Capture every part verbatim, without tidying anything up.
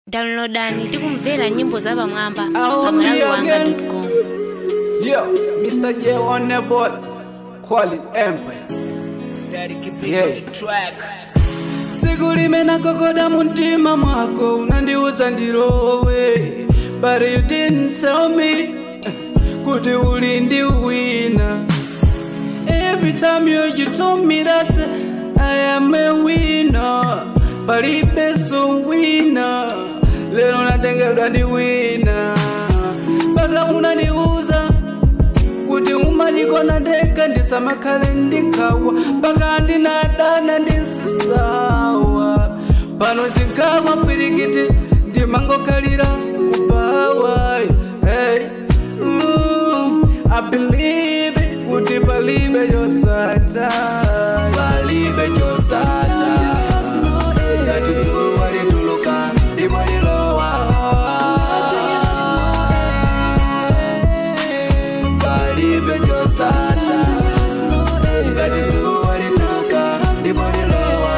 Downloadani tikumvera nyimbo za pamwamba pa malawi wanga dot com. Yo, Mister J on the board, Quality Empire. Yeah. Siguli mena kokoda muntima mwako unandiuza ndirowe, but you didn't tell me kuti uli ndi wina. Every time you you told me that I am a winner, but if there's a winner, lero natengedwa ndi wina. Baka unaniuza kuti umalikona ndeka ndisamakhale ndikawa, baka ndinadana ndisisawa. Pano zikawa pirikiti ndimangokhalira kubawa. Hey, mm, I believe it, kuti palibe yosata, palibe yosata. Ngati dzuwa lituluka ndipo lilowa, palibe yosata. Ngati dzuwa lituluka ndipo lilowa,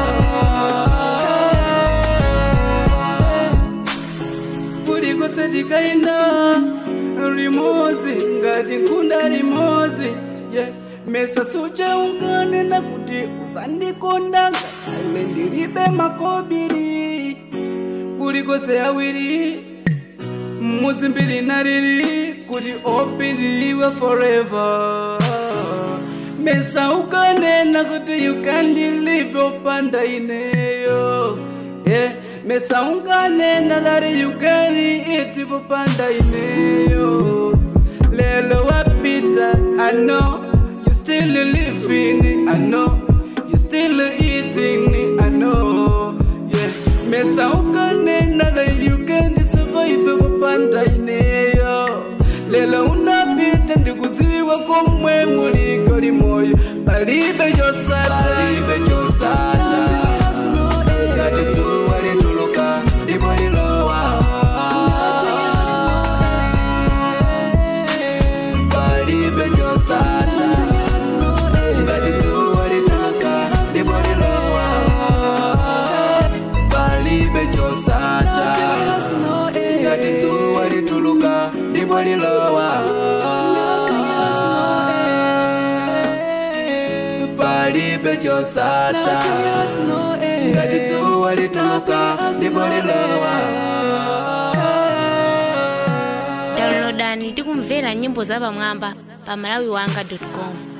kulikose tikaenda limozi ngati nkunda limozi. Yeah, mesa sucha unganena kuti usandikonda ngale ndilibe makobiri. Kulikose awiri muzimbiri nalili kuti opiriwe forever. Mesa ukanena kuti you can't live opanda ineyo. Yeah, mesa unganena that you can't eat opanda ineyo. Lelo wapita, I know you still living, I know you still eating, I know. Yeah, mesa ukanena that you can't survive opanda ineyo. Lelo unapita ndikuziwa komwe muliko limoyo, palibe yosata, palibe yosata. Ngati dzuwa lituluka ndipo lilowa, palibe yosata. Ngati dzuwa lituluka ndipo lilowa, palibe yosata. Ngati dzuwa lituluka ndipo lilowa, palibe yosata. Ngati dzuwa lituluka ndipo lilowa. Downloadani tikumvera nyimbo za pamwamba pa malawi wanga dot com.